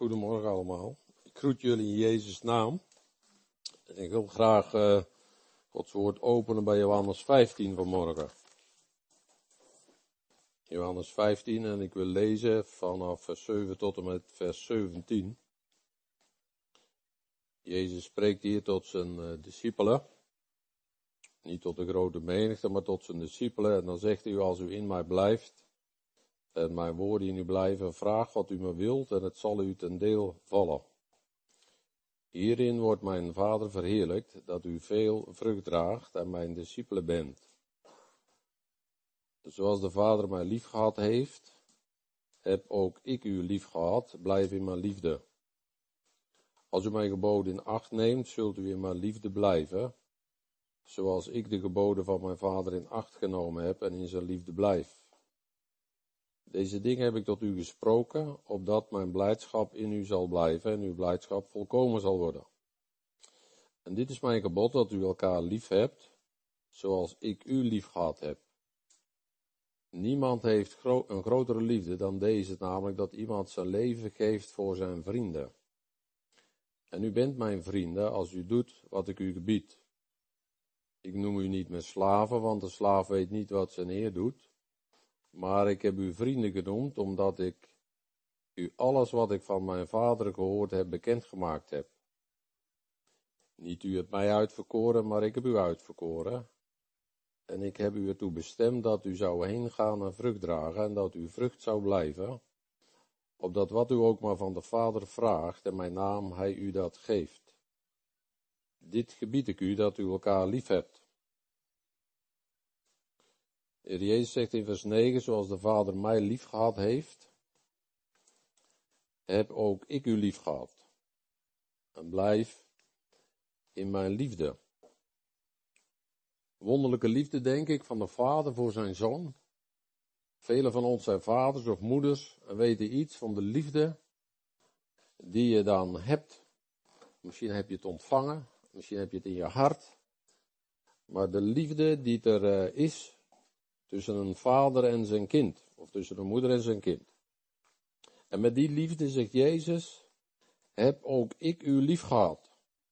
Goedemorgen allemaal. Ik groet jullie in Jezus' naam. En ik wil graag Gods woord openen bij Johannes 15 vanmorgen. Johannes 15 en ik wil lezen vanaf vers 7 tot en met vers 17. Jezus spreekt hier tot zijn discipelen. Niet tot de grote menigte, maar tot zijn discipelen. En dan zegt hij, als u in mij blijft en mijn woorden in u blijven, vraag wat u me wilt en het zal u ten deel vallen. Hierin wordt mijn Vader verheerlijkt, dat u veel vrucht draagt en mijn discipelen bent. Zoals de Vader mij liefgehad heeft, heb ook ik u liefgehad, blijf in mijn liefde. Als u mijn geboden in acht neemt, zult u in mijn liefde blijven, zoals ik de geboden van mijn Vader in acht genomen heb en in zijn liefde blijf. Deze dingen heb ik tot u gesproken, opdat mijn blijdschap in u zal blijven en uw blijdschap volkomen zal worden. En dit is mijn gebod, dat u elkaar lief hebt, zoals ik u lief gehad heb. Niemand heeft een grotere liefde dan deze, namelijk dat iemand zijn leven geeft voor zijn vrienden. En u bent mijn vrienden als u doet wat ik u gebied. Ik noem u niet meer slaven, want de slaaf weet niet wat zijn heer doet. Maar ik heb u vrienden genoemd, omdat ik u alles wat ik van mijn Vader gehoord heb, bekendgemaakt heb. Niet u hebt mij uitverkoren, maar ik heb u uitverkoren. En ik heb u ertoe bestemd dat u zou heen gaan en vrucht dragen, en dat uw vrucht zou blijven, opdat wat u ook maar van de Vader vraagt, in mijn naam hij u dat geeft. Dit gebied ik u, dat u elkaar lief hebt. De Heer Jezus zegt in vers 9, zoals de Vader mij lief gehad heeft, heb ook ik u lief gehad. En blijf in mijn liefde. Wonderlijke liefde, denk ik, van de Vader voor zijn Zoon. Velen van ons zijn vaders of moeders en weten iets van de liefde die je dan hebt. Misschien heb je het ontvangen, misschien heb je het in je hart. Maar de liefde die er is tussen een vader en zijn kind, of tussen een moeder en zijn kind. En met die liefde zegt Jezus, heb ook ik u lief gehad.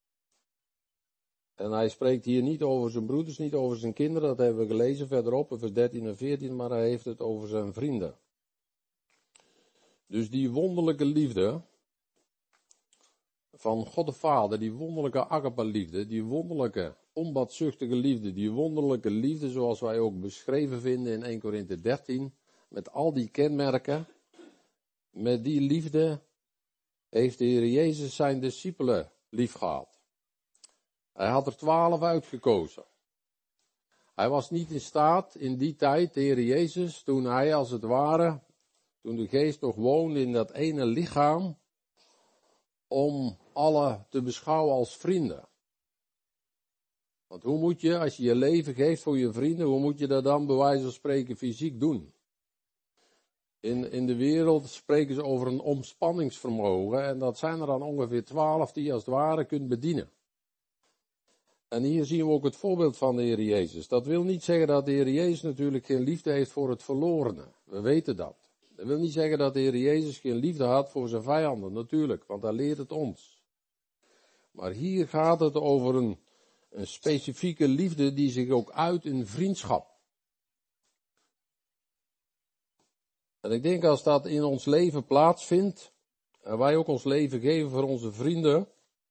En hij spreekt hier niet over zijn broeders, niet over zijn kinderen, dat hebben we gelezen verderop in vers 13 en 14, maar hij heeft het over zijn vrienden. Dus die wonderlijke liefde van God de Vader, die wonderlijke agape-liefde, die wonderlijke onbaatzuchtige liefde, die wonderlijke liefde zoals wij ook beschreven vinden in 1 Korinthe 13, met al die kenmerken, met die liefde heeft de Heer Jezus zijn discipelen lief gehad. Hij had er 12 uitgekozen. Hij was niet in staat in die tijd, de Heer Jezus, toen hij als het ware, toen de geest nog woonde in dat ene lichaam, om alle te beschouwen als vrienden. Want hoe moet je, als je je leven geeft voor je vrienden, hoe moet je dat dan bij wijze van spreken fysiek doen? In de wereld spreken ze over een omspanningsvermogen en dat zijn er dan ongeveer 12 die je als het ware kunt bedienen. En hier zien we ook het voorbeeld van de Heer Jezus. Dat wil niet zeggen dat de Heer Jezus natuurlijk geen liefde heeft voor het verlorene. We weten dat. Dat wil niet zeggen dat de Heer Jezus geen liefde had voor zijn vijanden, natuurlijk, want hij leert het ons. Maar hier gaat het over een specifieke liefde die zich ook uit in vriendschap. En ik denk als dat in ons leven plaatsvindt, en wij ook ons leven geven voor onze vrienden,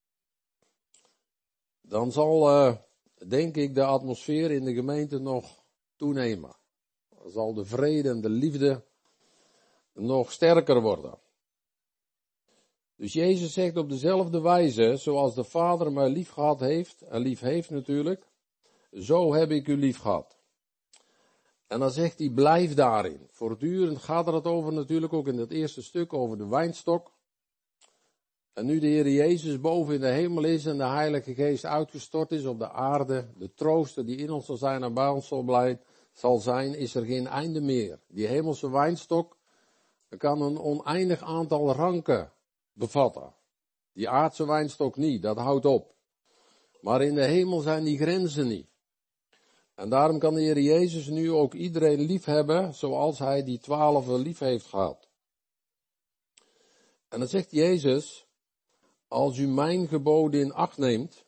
dan zal, denk ik, de atmosfeer in de gemeente nog toenemen. Dan zal de vrede en de liefde nog sterker worden. Dus Jezus zegt op dezelfde wijze, zoals de Vader mij lief gehad heeft, en lief heeft natuurlijk, zo heb ik u lief gehad. En dan zegt hij, blijf daarin. Voortdurend gaat er het over natuurlijk ook in het eerste stuk over de wijnstok. En nu de Heer Jezus boven in de hemel is en de Heilige Geest uitgestort is op de aarde, de trooster die in ons zal zijn en bij ons zal zijn, is er geen einde meer. Die hemelse wijnstok kan een oneindig aantal ranken bevatten. Die aardse wijnstok niet, dat houdt op. Maar in de hemel zijn die grenzen niet. En daarom kan de Heer Jezus nu ook iedereen lief hebben, zoals hij die 12 lief heeft gehad. En dan zegt Jezus, als u mijn geboden in acht neemt,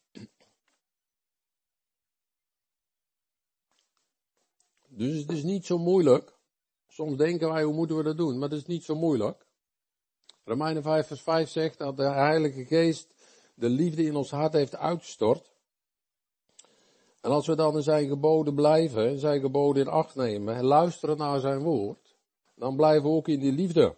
dus het is niet zo moeilijk. Soms denken wij, hoe moeten we dat doen? Maar het is niet zo moeilijk. Romeinen 5 vers 5 zegt dat de Heilige Geest de liefde in ons hart heeft uitgestort. En als we dan in zijn geboden blijven, zijn geboden in acht nemen en luisteren naar zijn woord, dan blijven we ook in die liefde.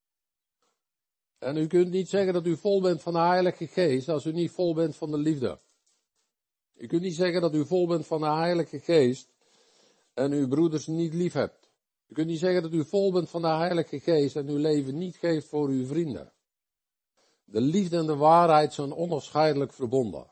En u kunt niet zeggen dat u vol bent van de Heilige Geest als u niet vol bent van de liefde. U kunt niet zeggen dat u vol bent van de Heilige Geest en uw broeders niet lief hebt. U kunt niet zeggen dat u vol bent van de Heilige Geest en uw leven niet geeft voor uw vrienden. De liefde en de waarheid zijn onafscheidelijk verbonden.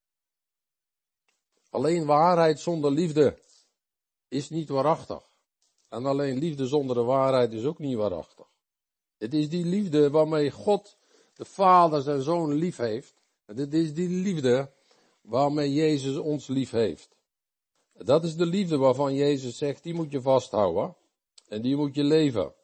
Alleen waarheid zonder liefde is niet waarachtig. En alleen liefde zonder de waarheid is ook niet waarachtig. Het is die liefde waarmee God de Vader zijn Zoon lief heeft. En het is die liefde waarmee Jezus ons lief heeft. Dat is de liefde waarvan Jezus zegt, die moet je vasthouden. En die moet je leven.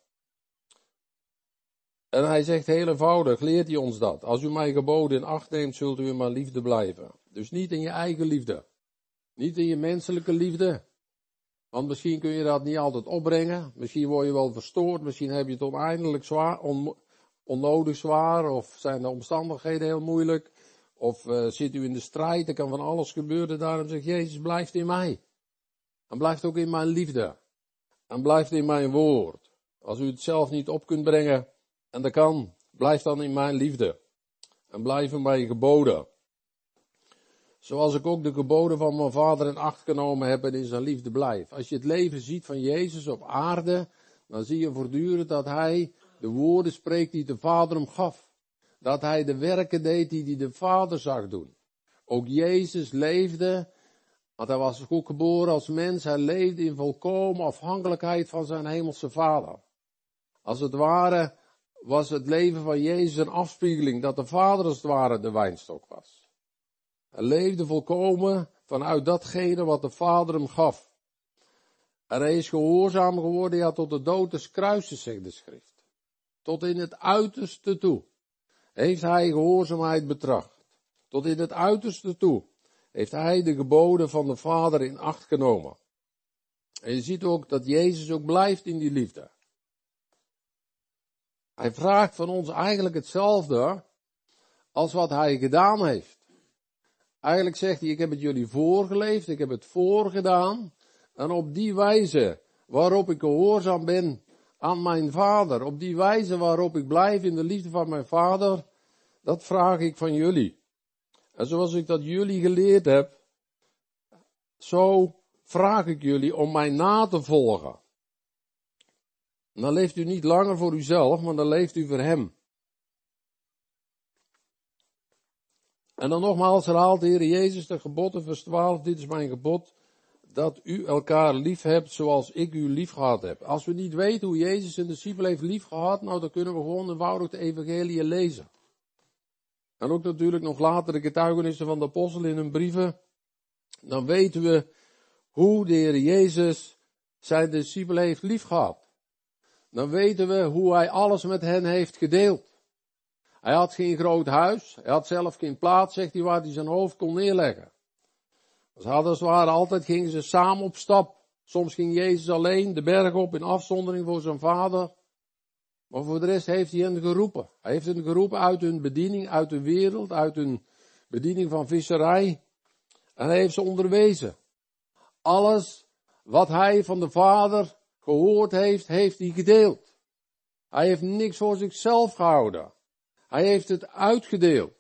En hij zegt heel eenvoudig, leert hij ons dat. Als u mijn geboden in acht neemt, zult u in mijn liefde blijven. Dus niet in je eigen liefde. Niet in je menselijke liefde. Want misschien kun je dat niet altijd opbrengen. Misschien word je wel verstoord. Misschien heb je het oneindig zwaar, onnodig zwaar. Of zijn de omstandigheden heel moeilijk. Of zit u in de strijd. Er kan van alles gebeuren. Daarom zegt Jezus, blijft in mij. En blijft ook in mijn liefde. En blijft in mijn woord. Als u het zelf niet op kunt brengen. En dat kan. Blijf dan in mijn liefde. En blijf in mijn geboden. Zoals ik ook de geboden van mijn Vader in acht genomen heb en in zijn liefde blijf. Als je het leven ziet van Jezus op aarde, dan zie je voortdurend dat hij de woorden spreekt die de Vader hem gaf. Dat hij de werken deed die de Vader zag doen. Ook Jezus leefde, want hij was ook geboren als mens, hij leefde in volkomen afhankelijkheid van zijn hemelse Vader. Als het ware was het leven van Jezus een afspiegeling, dat de Vader als het ware de wijnstok was. Hij leefde volkomen vanuit datgene wat de Vader hem gaf. En hij is gehoorzaam geworden, ja, tot de dood des kruises, zegt de schrift. Tot in het uiterste toe heeft hij gehoorzaamheid betracht. Tot in het uiterste toe heeft hij de geboden van de Vader in acht genomen. En je ziet ook dat Jezus ook blijft in die liefde. Hij vraagt van ons eigenlijk hetzelfde als wat hij gedaan heeft. Eigenlijk zegt hij, ik heb het jullie voorgeleefd, ik heb het voorgedaan. En op die wijze waarop ik gehoorzaam ben aan mijn Vader, op die wijze waarop ik blijf in de liefde van mijn Vader, dat vraag ik van jullie. En zoals ik dat jullie geleerd heb, zo vraag ik jullie om mij na te volgen. En dan leeft u niet langer voor uzelf, maar dan leeft u voor hem. En dan nogmaals herhaalt de Heer Jezus de geboden, vers 12, dit is mijn gebod, dat u elkaar lief hebt zoals ik u lief gehad heb. Als we niet weten hoe Jezus zijn discipelen heeft lief gehad, nou dan kunnen we gewoon eenvoudig de evangelie lezen. En ook natuurlijk nog later de getuigenissen van de apostelen in hun brieven. Dan weten we hoe de Heer Jezus zijn discipelen heeft lief gehad. Dan weten we hoe hij alles met hen heeft gedeeld. Hij had geen groot huis, hij had zelf geen plaats, zegt hij, waar hij zijn hoofd kon neerleggen. Ze hadden als het ware altijd, gingen ze samen op stap. Soms ging Jezus alleen de berg op in afzondering voor zijn Vader. Maar voor de rest heeft hij hen geroepen. Hij heeft hen geroepen uit hun bediening, uit de wereld, uit hun bediening van visserij. En hij heeft ze onderwezen. Alles wat hij van de Vader gehoord heeft, heeft hij gedeeld. Hij heeft niks voor zichzelf gehouden. Hij heeft het uitgedeeld.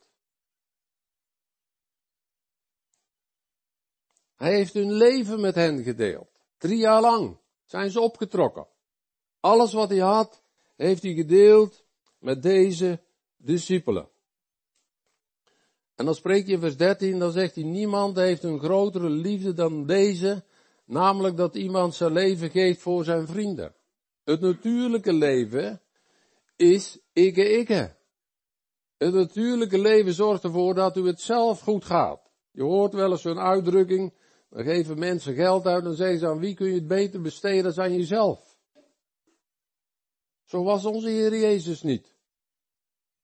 Hij heeft hun leven met hen gedeeld. 3 jaar lang zijn ze opgetrokken. Alles wat hij had, heeft hij gedeeld met deze discipelen. En dan spreekt hij in vers 13, dan zegt hij, niemand heeft een grotere liefde dan deze, namelijk dat iemand zijn leven geeft voor zijn vrienden. Het natuurlijke leven is ikke. Het natuurlijke leven zorgt ervoor dat u het zelf goed gaat. Je hoort wel eens zo'n uitdrukking, dan geven mensen geld uit en zeggen ze aan wie kun je het beter besteden dan aan jezelf. Zo was onze Heer Jezus niet.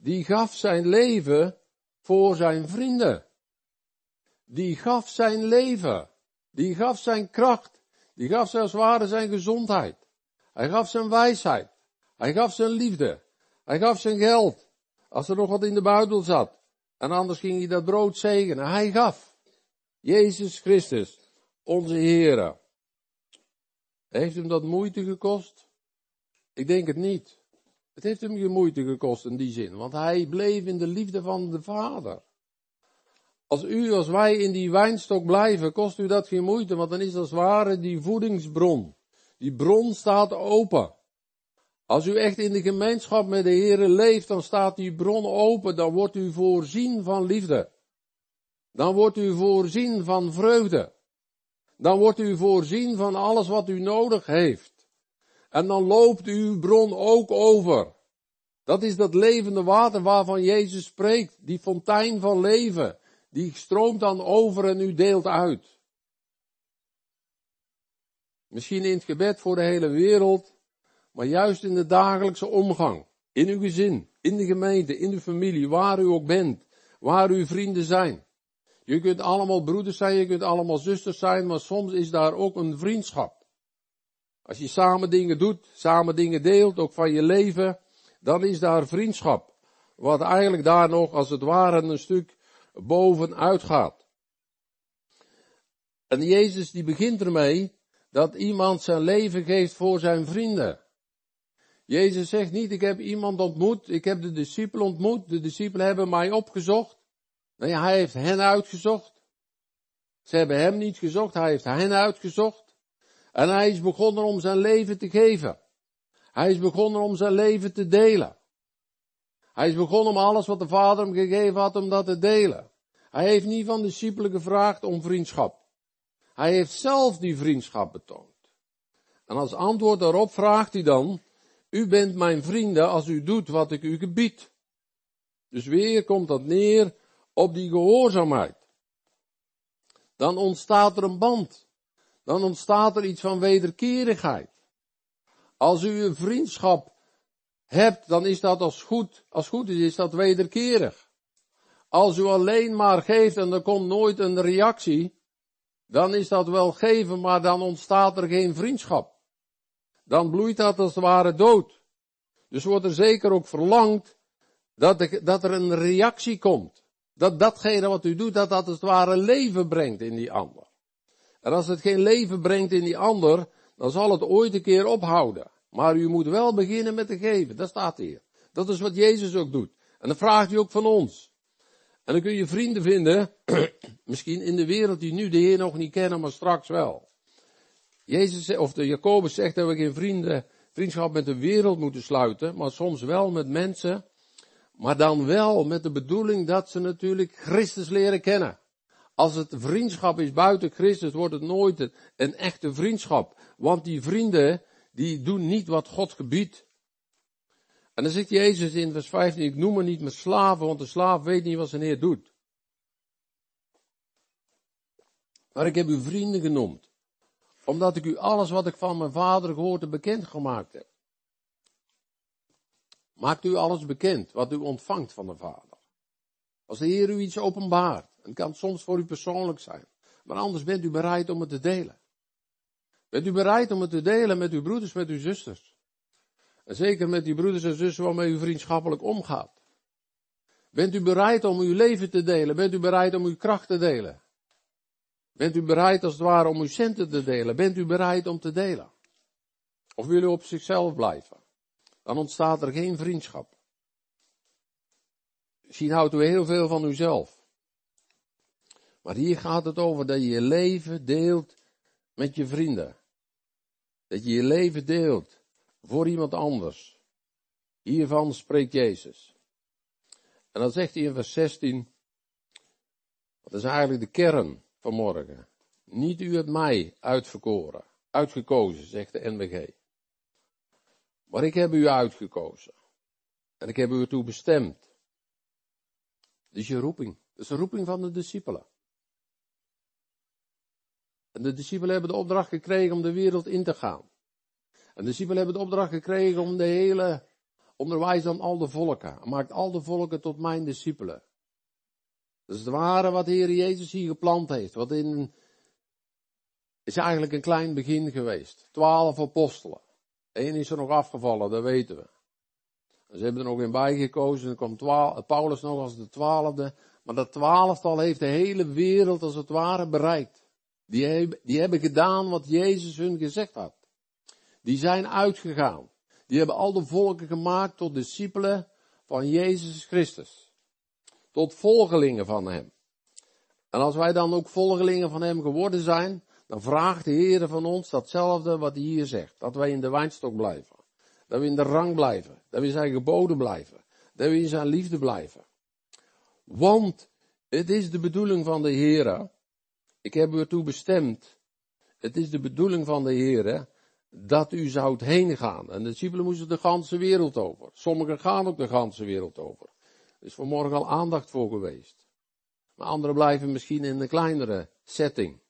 die gaf zijn leven voor zijn vrienden. Die gaf zijn leven. Die gaf zijn kracht. Die gaf zelfs ware zijn gezondheid. Hij gaf zijn wijsheid. Hij gaf zijn liefde. Hij gaf zijn geld. Als er nog wat in de buidel zat. En anders ging hij dat brood zegenen. Hij gaf. Jezus Christus, onze Heere. Heeft hem dat moeite gekost? Ik denk het niet. Het heeft hem geen moeite gekost in die zin. Want hij bleef in de liefde van de Vader. Als wij in die wijnstok blijven, kost u dat geen moeite. Want dan is als het ware die voedingsbron. Die bron staat open. Als u echt in de gemeenschap met de Heere leeft, dan staat die bron open. Dan wordt u voorzien van liefde. Dan wordt u voorzien van vreugde. Dan wordt u voorzien van alles wat u nodig heeft. En dan loopt uw bron ook over. Dat is dat levende water waarvan Jezus spreekt. Die fontein van leven. Die stroomt dan over en u deelt uit. Misschien in het gebed voor de hele wereld. Maar juist in de dagelijkse omgang. In uw gezin. In de gemeente. In de familie. Waar u ook bent. Waar uw vrienden zijn. Je kunt allemaal broeders zijn, je kunt allemaal zusters zijn, maar soms is daar ook een vriendschap. Als je samen dingen doet, samen dingen deelt, ook van je leven, dan is daar vriendschap. Wat eigenlijk daar nog, als het ware, een stuk bovenuit gaat. En Jezus die begint ermee dat iemand zijn leven geeft voor zijn vrienden. Jezus zegt niet, ik heb iemand ontmoet, ik heb de discipelen ontmoet, de discipelen hebben mij opgezocht. Nee, hij heeft hen uitgezocht. Ze hebben hem niet gezocht, hij heeft hen uitgezocht. En hij is begonnen om zijn leven te geven. Hij is begonnen om zijn leven te delen. Hij is begonnen om alles wat de Vader hem gegeven had, om dat te delen. Hij heeft niet van de discipelen gevraagd om vriendschap. Hij heeft zelf die vriendschap betoond. En als antwoord daarop vraagt hij dan, u bent mijn vrienden als u doet wat ik u gebied. Dus weer komt dat neer op die gehoorzaamheid. Dan ontstaat er een band. Dan ontstaat er iets van wederkerigheid. Als u een vriendschap hebt, dan is dat als goed is dat wederkerig. Als u alleen maar geeft en er komt nooit een reactie, dan is dat wel geven, maar dan ontstaat er geen vriendschap. Dan bloeit dat als het ware dood. Dus wordt er zeker ook verlangd dat er een reactie komt. Dat datgene wat u doet, dat als het ware leven brengt in die ander. En als het geen leven brengt in die ander, dan zal het ooit een keer ophouden. Maar u moet wel beginnen met te geven, dat staat hier. Dat is wat Jezus ook doet. En dat vraagt hij ook van ons. En dan kun je vrienden vinden, misschien in de wereld die nu de Heer nog niet kennen, maar straks wel. Jacobus zegt dat we geen vriendschap met de wereld moeten sluiten, maar soms wel met mensen. Maar dan wel met de bedoeling dat ze natuurlijk Christus leren kennen. Als het vriendschap is buiten Christus, wordt het nooit een echte vriendschap. Want die vrienden, die doen niet wat God gebiedt. En dan zegt Jezus in vers 15, ik noem me niet meer slaven, want de slaaf weet niet wat zijn Heer doet. Maar ik heb u vrienden genoemd, omdat ik u alles wat ik van mijn Vader gehoord heb bekendgemaakt heb. Maakt u alles bekend wat u ontvangt van de Vader. Als de Heer u iets openbaart, het kan soms voor u persoonlijk zijn, maar anders bent u bereid om het te delen. Bent u bereid om het te delen met uw broeders, met uw zusters? En zeker met die broeders en zusters waarmee u vriendschappelijk omgaat. Bent u bereid om uw leven te delen? Bent u bereid om uw kracht te delen? Bent u bereid als het ware om uw centen te delen? Bent u bereid om te delen? Of wil u op zichzelf blijven? Dan ontstaat er geen vriendschap. Misschien houdt u heel veel van uzelf. Maar hier gaat het over dat je je leven deelt met je vrienden. Dat je je leven deelt voor iemand anders. Hiervan spreekt Jezus. En dan zegt hij in vers 16, dat is eigenlijk de kern van morgen. Niet u hebt mij uitgekozen, zegt de NBG. Maar ik heb u uitgekozen. En ik heb u ertoe bestemd. Dat is je roeping. Dat is de roeping van de discipelen. En de discipelen hebben de opdracht gekregen om de wereld in te gaan. En de discipelen hebben de opdracht gekregen om de hele onderwijs dan al de volken. Maakt al de volken tot mijn discipelen. Dat is het ware wat de Heer Jezus hier geplant heeft. Is eigenlijk een klein begin geweest. 12 apostelen. Eén is er nog afgevallen, dat weten we. Ze hebben er nog in bijgekozen. Dan kwam Paulus nog als de 12e. Maar dat 12-tal heeft de hele wereld als het ware bereikt. Die hebben gedaan wat Jezus hun gezegd had. Die zijn uitgegaan. Die hebben al de volken gemaakt tot discipelen van Jezus Christus. Tot volgelingen van hem. En als wij dan ook volgelingen van hem geworden zijn, dan vraagt de Heer van ons datzelfde wat hij hier zegt. Dat wij in de wijnstok blijven. Dat we in de rang blijven. Dat we in zijn geboden blijven. Dat we in zijn liefde blijven. Want het is de bedoeling van de Heer. Ik heb u ertoe bestemd. Het is de bedoeling van de Heer dat u zoudt heen gaan. En de discipelen moesten de ganse wereld over. Sommigen gaan ook de ganse wereld over. Er is vanmorgen al aandacht voor geweest. Maar anderen blijven misschien in een kleinere setting.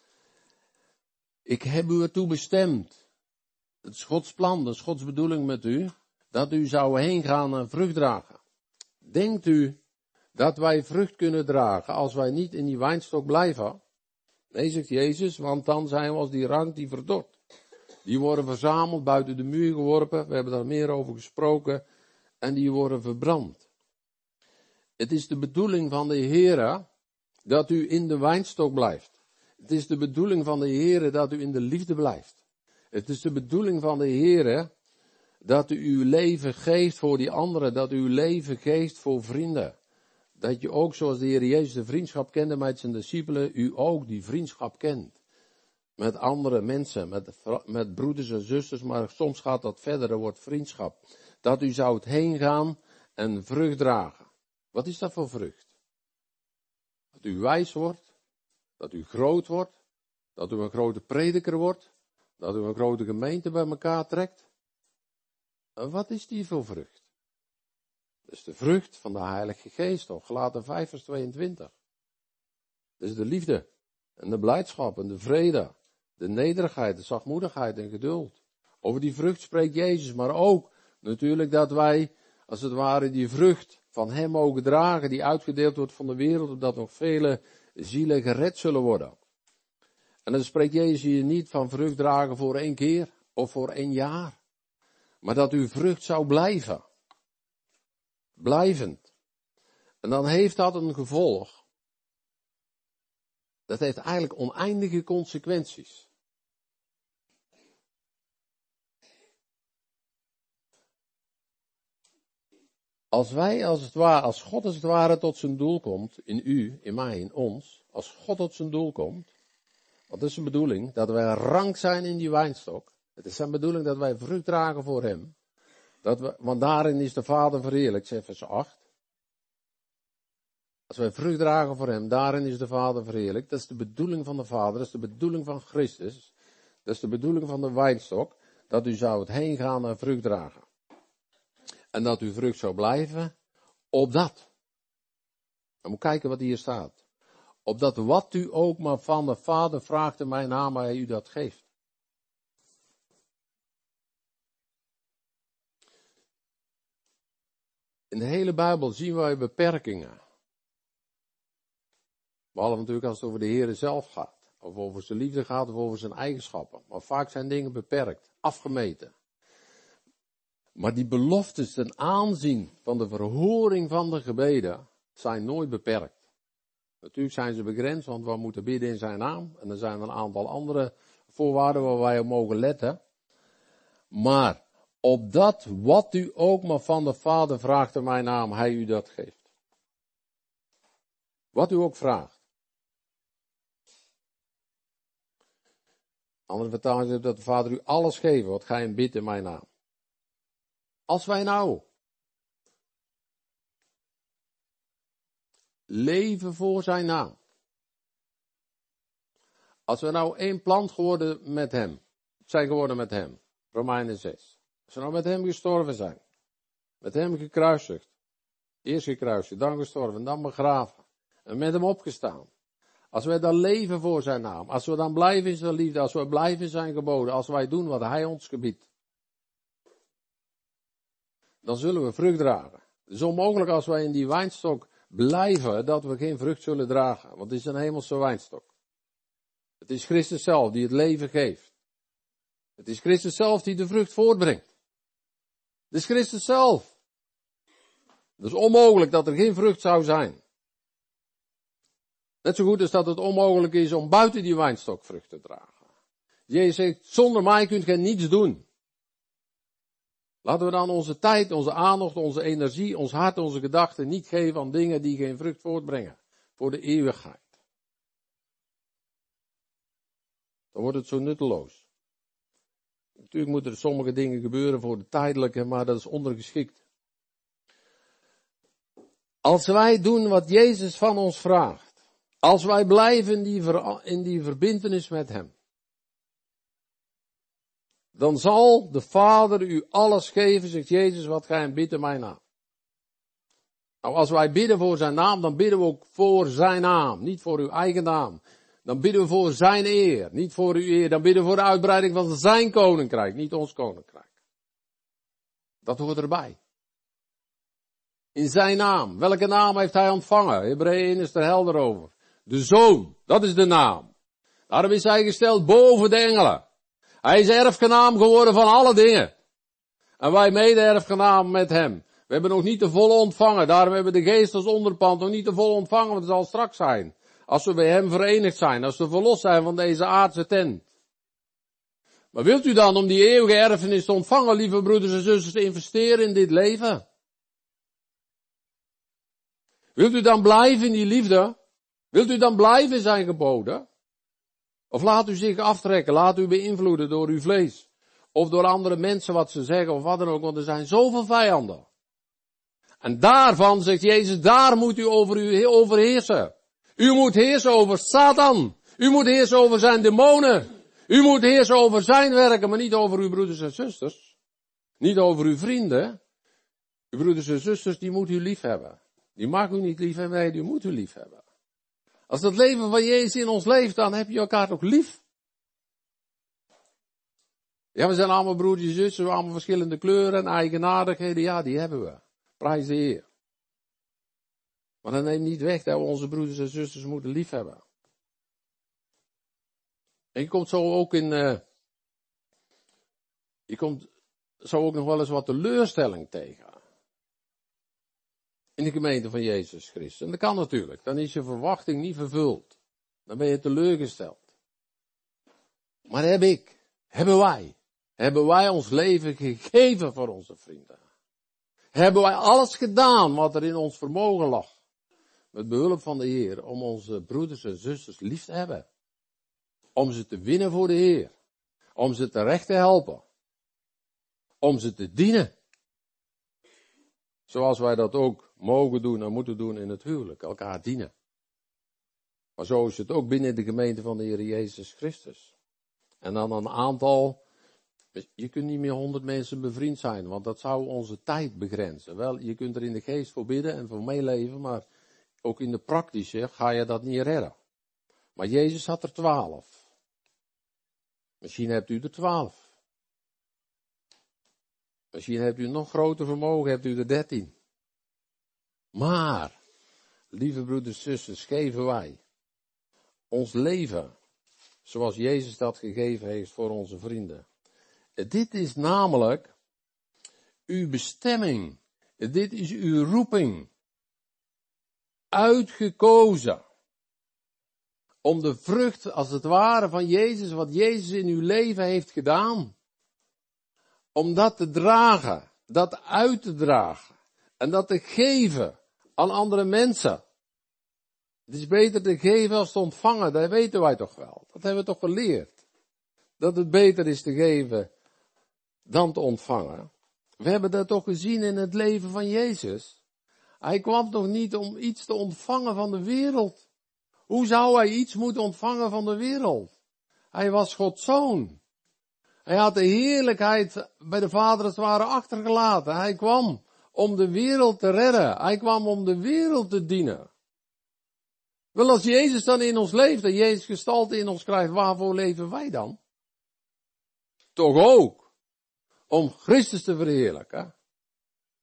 Ik heb u ertoe bestemd. Het is Gods plan, dat is Gods bedoeling met u. Dat u zou heen gaan en vrucht dragen. Denkt u dat wij vrucht kunnen dragen als wij niet in die wijnstok blijven? Nee, zegt Jezus, want dan zijn we als die rank die verdort. Die worden verzameld, buiten de muur geworpen. We hebben daar meer over gesproken. En die worden verbrand. Het is de bedoeling van de Heere dat u in de wijnstok blijft. Het is de bedoeling van de Heere dat u in de liefde blijft. Het is de bedoeling van de Heere dat u uw leven geeft voor die anderen. Dat u uw leven geeft voor vrienden. Dat je ook zoals de Heer Jezus de vriendschap kende met zijn discipelen, u ook die vriendschap kent. Met andere mensen, met broeders en zusters, maar soms gaat dat verder, er wordt vriendschap. Dat u zou het heen gaan en vrucht dragen. Wat is dat voor vrucht? Dat u wijs wordt, dat u groot wordt, dat u een grote prediker wordt, dat u een grote gemeente bij elkaar trekt. En wat is die voor vrucht? Dat is de vrucht van de Heilige Geest, toch? Galaten 5 vers 22. Dat is de liefde en de blijdschap en de vrede, de nederigheid, de zachtmoedigheid en geduld. Over die vrucht spreekt Jezus, maar ook natuurlijk dat wij, als het ware, die vrucht van hem mogen dragen, die uitgedeeld wordt van de wereld, opdat nog vele zielen gered zullen worden. En dan spreekt Jezus hier niet van vrucht dragen voor 1 keer of voor 1 jaar, maar dat uw vrucht zou blijven. Blijvend. En dan heeft dat een gevolg. Dat heeft eigenlijk oneindige consequenties. Als wij als God als het ware tot zijn doel komt, in u, in mij, in ons, als God tot zijn doel komt, wat is zijn bedoeling? Dat wij rank zijn in die wijnstok. Het is zijn bedoeling dat wij vrucht dragen voor hem. Want daarin is de Vader verheerlijkt, zegt vers 8. Als wij vrucht dragen voor hem, daarin is de Vader verheerlijkt. Dat is de bedoeling van de Vader, dat is de bedoeling van Christus. Dat is de bedoeling van de wijnstok, dat u zou het heen gaan en vrucht dragen. En dat uw vrucht zou blijven, opdat. Dan moet kijken wat hier staat. Opdat wat u ook maar van de Vader vraagt in mijn naam, hij u dat geeft. In de hele Bijbel zien wij beperkingen. Behalve natuurlijk als het over de Heer zelf gaat. Of over zijn liefde gaat of over zijn eigenschappen. Maar vaak zijn dingen beperkt, afgemeten. Maar die beloftes ten aanzien van de verhoring van de gebeden zijn nooit beperkt. Natuurlijk zijn ze begrensd, want we moeten bidden in zijn naam. En er zijn een aantal andere voorwaarden waar wij op mogen letten. Maar opdat wat u ook maar van de Vader vraagt in mijn naam, hij u dat geeft. Wat u ook vraagt. Andere vertaling zegt dat de Vader u alles geeft wat gij hem bidt in mijn naam. Als wij nou leven voor zijn naam. Als we nou één plant geworden met hem, zijn geworden met hem, Romeinen 6. Als we nou met hem gestorven zijn, met hem gekruisigd, eerst gekruisigd, dan gestorven, dan begraven, en met hem opgestaan. Als wij dan leven voor zijn naam, als we dan blijven in zijn liefde, als we blijven in zijn geboden, als wij doen wat hij ons gebiedt. dan zullen we vrucht dragen. Het is onmogelijk als wij in die wijnstok blijven, dat we geen vrucht zullen dragen. Want het is een hemelse wijnstok. Het is Christus zelf die het leven geeft. Het is Christus zelf die de vrucht voortbrengt. Het is Christus zelf. Het is onmogelijk dat er geen vrucht zou zijn. Net zo goed als dat het onmogelijk is om buiten die wijnstok vrucht te dragen. Jezus zegt, zonder mij kunt gij niets doen. Laten we dan onze tijd, onze aandacht, onze energie, ons hart, onze gedachten niet geven aan dingen die geen vrucht voortbrengen. Voor de eeuwigheid. Dan wordt het zo nutteloos. Natuurlijk moeten er sommige dingen gebeuren voor de tijdelijke, maar dat is ondergeschikt. Als wij doen wat Jezus van ons vraagt, als wij blijven in die verbintenis met Hem, dan zal de Vader u alles geven, zegt Jezus, wat gij hem bidt in mijn naam. Nou, als wij bidden voor zijn naam, dan bidden we ook voor zijn naam, niet voor uw eigen naam. Dan bidden we voor zijn eer, niet voor uw eer. Dan bidden we voor de uitbreiding van zijn koninkrijk, niet ons koninkrijk. Dat hoort erbij. In zijn naam. Welke naam heeft hij ontvangen? Hebreeën 1 is er helder over. De Zoon, dat is de naam. Daarom is hij gesteld boven de engelen. Hij is erfgenaam geworden van alle dingen. En wij mede-erfgenaam met hem. We hebben nog niet de volle ontvangen. Daarom hebben we de geest als onderpand nog niet de volle ontvangen. Want het zal straks zijn. Als we bij hem verenigd zijn. Als we verlost zijn van deze aardse tent. Maar wilt u dan om die eeuwige erfenis te ontvangen, lieve broeders en zusters, investeren in dit leven? Wilt u dan blijven in die liefde? Wilt u dan blijven in zijn geboden? Of laat u zich aftrekken, laat u beïnvloeden door uw vlees. Of door andere mensen wat ze zeggen of wat dan ook, want er zijn zoveel vijanden. En daarvan, zegt Jezus, daar moet u overheersen. U moet heersen over Satan. U moet heersen over zijn demonen. U moet heersen over zijn werken, maar niet over uw broeders en zusters. Niet over uw vrienden. Uw broeders en zusters, die moet u lief hebben. Die mag u niet lief hebben, nee, die moet u lief hebben. Als het leven van Jezus in ons leeft, dan heb je elkaar toch lief. Ja, we zijn allemaal broertjes en zussen, we hebben allemaal verschillende kleuren en eigenaardigheden. Ja, die hebben we. Prijs de Heer. Maar dat neemt niet weg dat we onze broeders en zusters moeten lief hebben. En je komt zo ook ook nog wel eens wat teleurstelling tegen. In de gemeente van Jezus Christus. En dat kan natuurlijk. Dan is je verwachting niet vervuld. Dan ben je teleurgesteld. Maar hebben wij ons leven gegeven voor onze vrienden? Hebben wij alles gedaan wat er in ons vermogen lag? Met behulp van de Heer. Om onze broeders en zusters lief te hebben. Om ze te winnen voor de Heer. Om ze terecht te helpen. Om ze te dienen. Zoals wij dat ook mogen doen en moeten doen in het huwelijk. Elkaar dienen. Maar zo is het ook binnen de gemeente van de Heer Jezus Christus. En dan een aantal. Je kunt niet meer 100 mensen bevriend zijn. Want dat zou onze tijd begrenzen. Wel, je kunt er in de geest voor bidden en voor meeleven. Maar ook in de praktische ga je dat niet redden. Maar Jezus had er 12. Misschien hebt u er 12. Misschien hebt u een nog groter vermogen, hebt u er 13. Maar, lieve broeders en zusters, geven wij ons leven zoals Jezus dat gegeven heeft voor onze vrienden. Dit is namelijk uw bestemming. Dit is uw roeping. Uitgekozen. Om de vrucht, als het ware, van Jezus, wat Jezus in uw leven heeft gedaan. Om dat te dragen, dat uit te dragen. En dat te geven aan andere mensen. Het is beter te geven als te ontvangen, dat weten wij toch wel. Dat hebben we toch geleerd. Dat het beter is te geven dan te ontvangen. We hebben dat toch gezien in het leven van Jezus. Hij kwam toch niet om iets te ontvangen van de wereld. Hoe zou hij iets moeten ontvangen van de wereld? Hij was Gods zoon. Hij had de heerlijkheid bij de Vader als het ware achtergelaten. Hij kwam om de wereld te redden. Hij kwam om de wereld te dienen. Wel, als Jezus dan in ons leeft en Jezus gestalte in ons krijgt, waarvoor leven wij dan? Toch ook om Christus te verheerlijken.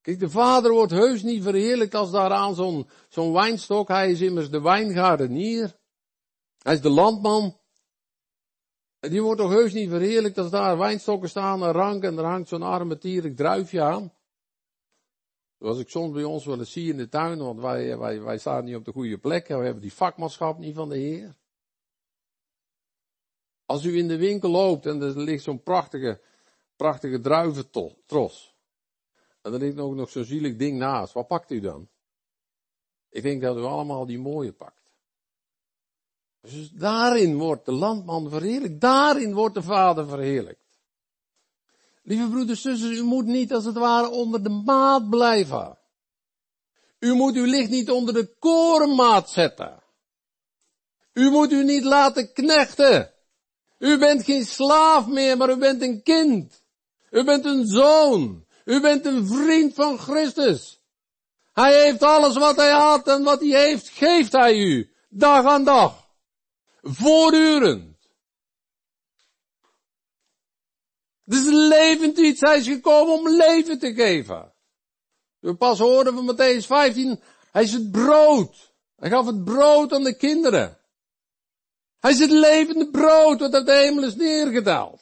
Kijk, de Vader wordt heus niet verheerlijkt als daaraan zo'n wijnstok. Hij is immers de wijngaardenier. Hij is de landman. En die wordt toch heus niet verheerlijkt als daar wijnstokken staan, een rank en er hangt zo'n arme tierig druifje aan. Zoals ik soms bij ons wel eens zie in de tuin, want wij staan niet op de goede plek en we hebben die vakmanschap niet van de Heer. Als u in de winkel loopt en er ligt zo'n prachtige druiventros. En er ligt ook nog zo'n zielig ding naast. Wat pakt u dan? Ik denk dat u allemaal die mooie pakt. Dus daarin wordt de landman verheerlijkt. Daarin wordt de Vader verheerlijkt. Lieve broeders en zusters, u moet niet als het ware onder de maat blijven. U moet uw licht niet onder de korenmaat zetten. U moet u niet laten knechten. U bent geen slaaf meer, maar u bent een kind. U bent een zoon. U bent een vriend van Christus. Hij heeft alles wat hij had en wat hij heeft, geeft hij u. Dag aan dag. Voortdurend. Het is levend iets. Hij is gekomen om leven te geven. We pas hoorden van Mattheüs 15. Hij is het brood. Hij gaf het brood aan de kinderen. Hij is het levende brood wat uit de hemel is neergedaald.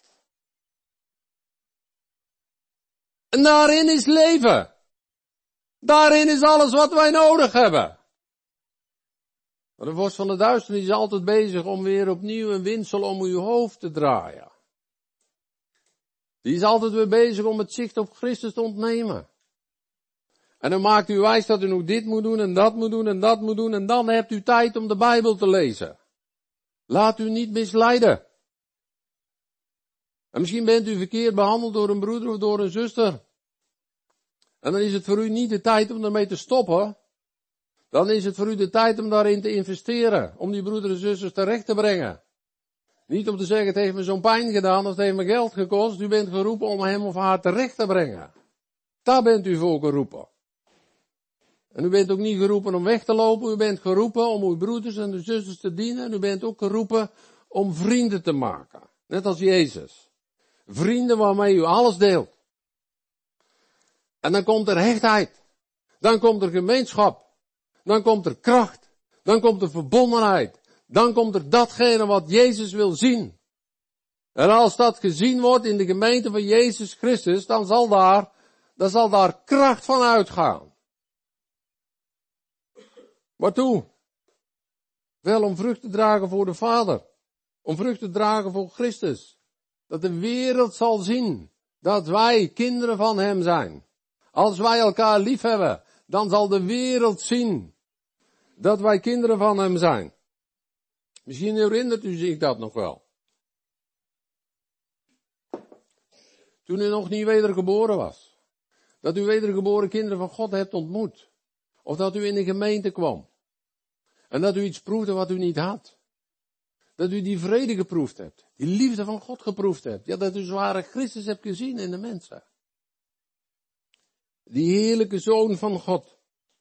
En daarin is leven. Daarin is alles wat wij nodig hebben. Maar de vorst van de duisternis is altijd bezig om weer opnieuw een windsel om uw hoofd te draaien. Die is altijd weer bezig om het zicht op Christus te ontnemen. En dan maakt u wijs dat u nog dit moet doen en dat moet doen en dat moet doen en dan hebt u tijd om de Bijbel te lezen. Laat u niet misleiden. En misschien bent u verkeerd behandeld door een broeder of door een zuster. En dan is het voor u niet de tijd om ermee te stoppen. Dan is het voor u de tijd om daarin te investeren. Om die broeders en zusters terecht te brengen. Niet om te zeggen, het heeft me zo'n pijn gedaan, het heeft me geld gekost. U bent geroepen om hem of haar terecht te brengen. Daar bent u voor geroepen. En u bent ook niet geroepen om weg te lopen. U bent geroepen om uw broeders en de zusters te dienen. En u bent ook geroepen om vrienden te maken. Net als Jezus. Vrienden waarmee u alles deelt. En dan komt er hechtheid. Dan komt er gemeenschap. Dan komt er kracht. Dan komt er verbondenheid. Dan komt er datgene wat Jezus wil zien. En als dat gezien wordt in de gemeente van Jezus Christus, dan zal daar kracht van uitgaan. Waartoe? Wel om vrucht te dragen voor de Vader. Om vrucht te dragen voor Christus. Dat de wereld zal zien dat wij kinderen van Hem zijn. Als wij elkaar lief hebben, dan zal de wereld zien dat wij kinderen van Hem zijn. Misschien herinnert u zich dat nog wel. Toen u nog niet wedergeboren was. Dat u wedergeboren kinderen van God hebt ontmoet. Of dat u in een gemeente kwam. En dat u iets proefde wat u niet had. Dat u die vrede geproefd hebt. Die liefde van God geproefd hebt. Ja, dat u zware Christus hebt gezien in de mensen. Die heerlijke Zoon van God.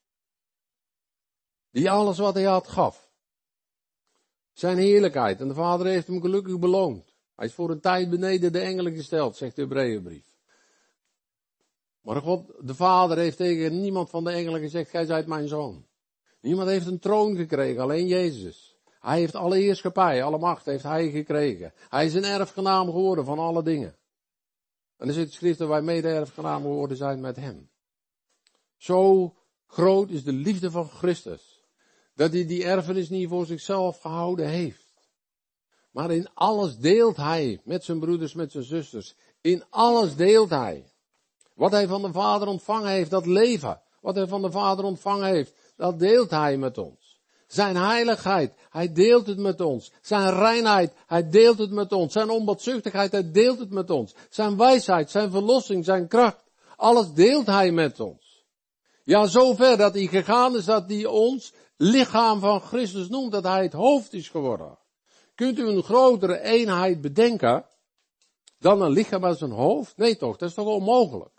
Die alles wat hij had gaf. Zijn heerlijkheid. En de Vader heeft hem gelukkig beloond. Hij is voor een tijd beneden de engelen gesteld, zegt de Hebreeënbrief. Maar God, de Vader heeft tegen niemand van de engelen gezegd, gij zijt mijn zoon. Niemand heeft een troon gekregen, alleen Jezus. Hij heeft alle heerschappij, alle macht heeft hij gekregen. Hij is een erfgenaam geworden van alle dingen. En er zit de schrift dat wij mede-erfgenaam geworden zijn met hem. Zo groot is de liefde van Christus. Dat hij die erfenis niet voor zichzelf gehouden heeft. Maar in alles deelt hij met zijn broeders, met zijn zusters. In alles deelt hij. Wat hij van de Vader ontvangen heeft, dat leven. Wat hij van de Vader ontvangen heeft, dat deelt hij met ons. Zijn heiligheid, hij deelt het met ons. Zijn reinheid, hij deelt het met ons. Zijn onbaatzuchtigheid, hij deelt het met ons. Zijn wijsheid, zijn verlossing, zijn kracht. Alles deelt hij met ons. Ja, zover dat hij gegaan is dat hij ons lichaam van Christus noemt, dat hij het hoofd is geworden. Kunt u een grotere eenheid bedenken dan een lichaam als een hoofd? Nee toch, dat is toch onmogelijk.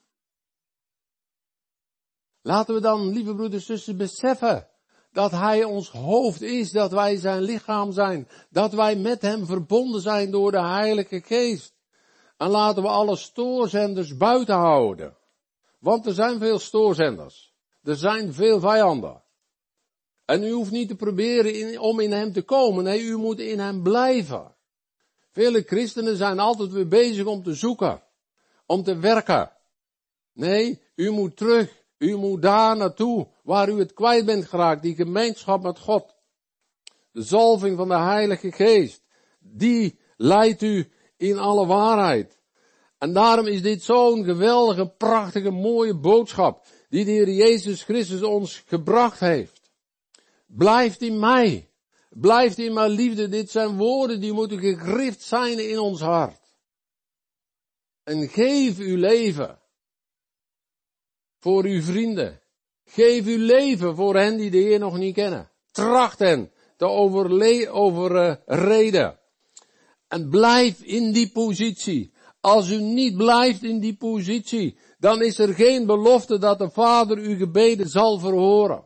Laten we dan, lieve broeders en zusters, beseffen dat hij ons hoofd is, dat wij zijn lichaam zijn, dat wij met hem verbonden zijn door de Heilige Geest. En laten we alle stoorzenders buiten houden. Want er zijn veel stoorzenders. Er zijn veel vijanden. En u hoeft niet te proberen om in hem te komen. Nee, u moet in hem blijven. Vele christenen zijn altijd weer bezig om te zoeken. Om te werken. Nee, u moet terug. U moet daar naartoe waar u het kwijt bent geraakt. Die gemeenschap met God. De zalving van de Heilige Geest. Die leidt u in alle waarheid. En daarom is dit zo'n geweldige, prachtige, mooie boodschap. Die de Heer Jezus Christus ons gebracht heeft. Blijft in mij. Blijft in mijn liefde. Dit zijn woorden die moeten gegrift zijn in ons hart. En geef uw leven. Voor uw vrienden. Geef uw leven voor hen die de Heer nog niet kennen. Tracht hen te overreden. En blijf in die positie. Als u niet blijft in die positie, dan is er geen belofte dat de Vader uw gebeden zal verhoren.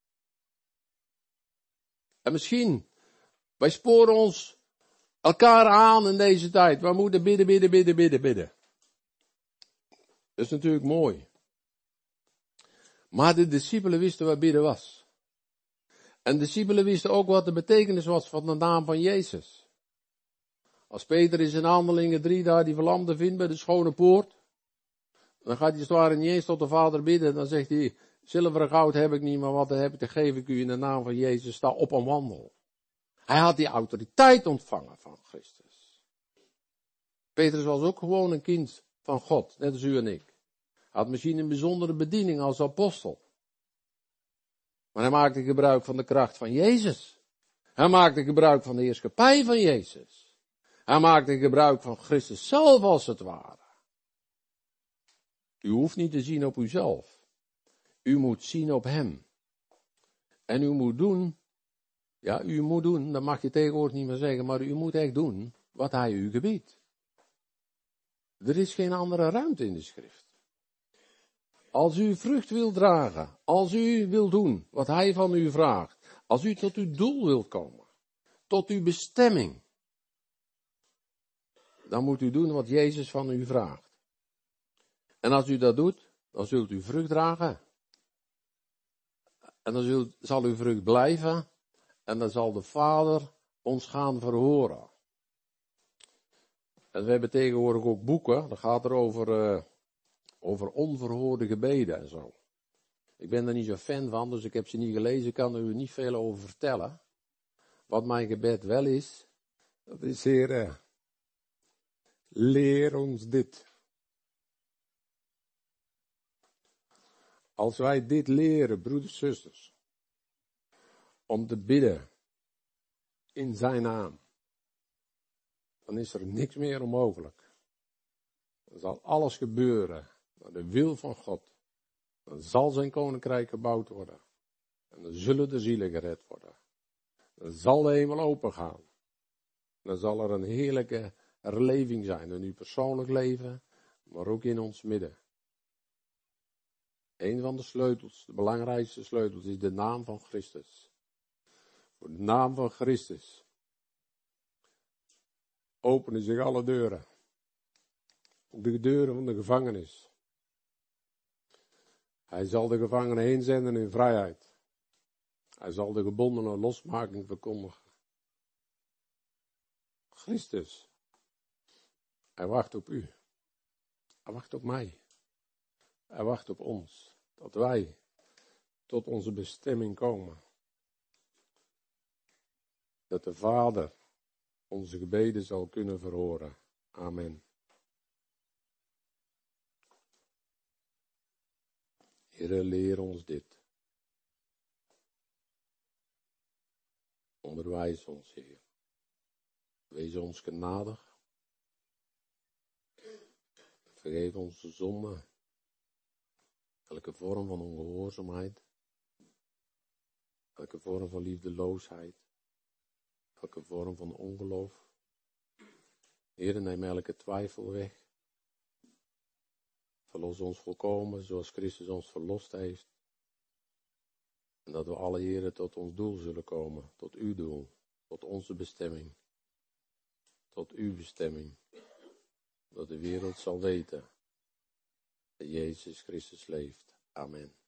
En misschien, wij sporen ons elkaar aan in deze tijd. We moeten bidden. Dat is natuurlijk mooi. Maar de discipelen wisten wat bidden was. En de discipelen wisten ook wat de betekenis was van de naam van Jezus. Als Peter in zijn Handelingen 3 daar die verlamde vindt bij de schone poort, dan gaat hij als het ware niet eens tot de Vader bidden. Dan zegt hij, zilver en goud heb ik niet, maar wat heb ik, dan geef ik u in de naam van Jezus, sta op en wandel. Hij had die autoriteit ontvangen van Christus. Petrus was ook gewoon een kind van God, net als u en ik. Hij had misschien een bijzondere bediening als apostel. Maar hij maakte gebruik van de kracht van Jezus. Hij maakte gebruik van de heerschappij van Jezus. Hij maakte gebruik van Christus zelf als het ware. U hoeft niet te zien op uzelf. U moet zien op hem. En u moet doen, ja, u moet doen, dat mag je tegenwoordig niet meer zeggen, maar u moet echt doen wat hij u gebiedt. Er is geen andere ruimte in de schrift. Als u vrucht wil dragen, als u wil doen wat hij van u vraagt, als u tot uw doel wilt komen, tot uw bestemming, dan moet u doen wat Jezus van u vraagt. En als u dat doet, dan zult u vrucht dragen. En dan zal uw vrucht blijven. En dan zal de Vader ons gaan verhoren. En we hebben tegenwoordig ook boeken, dat gaat er over onverhoorde gebeden en zo. Ik ben er niet zo fan van, dus ik heb ze niet gelezen, ik kan er u niet veel over vertellen. Wat mijn gebed wel is, dat is Heer, leer ons dit. Als wij dit leren, broeders, zusters, om te bidden in zijn naam, dan is er niks meer onmogelijk. Dan zal alles gebeuren naar de wil van God. Dan zal zijn koninkrijk gebouwd worden. En dan zullen de zielen gered worden. Dan zal de hemel open gaan. Dan zal er een heerlijke herleving zijn in uw persoonlijk leven, maar ook in ons midden. Een van de sleutels, de belangrijkste sleutels, is de naam van Christus. Voor de naam van Christus openen zich alle deuren. Ook de deuren van de gevangenis. Hij zal de gevangenen heen zenden in vrijheid. Hij zal de gebondenen losmaking verkondigen. Christus. Hij wacht op u. Hij wacht op mij. Hij wacht op ons. Dat wij tot onze bestemming komen. Dat de Vader onze gebeden zal kunnen verhoren. Amen. Heere, leer ons dit. Onderwijs ons, Heer. Wees ons genadig. Vergeef ons de zonde. Elke vorm van ongehoorzaamheid. Elke vorm van liefdeloosheid. Elke vorm van ongeloof. Heer, neem elke twijfel weg. Verlos ons volkomen zoals Christus ons verlost heeft. En dat we alle heren tot ons doel zullen komen. Tot uw doel. Tot onze bestemming. Tot uw bestemming. Dat de wereld zal weten Jezus Christus leeft. Amen.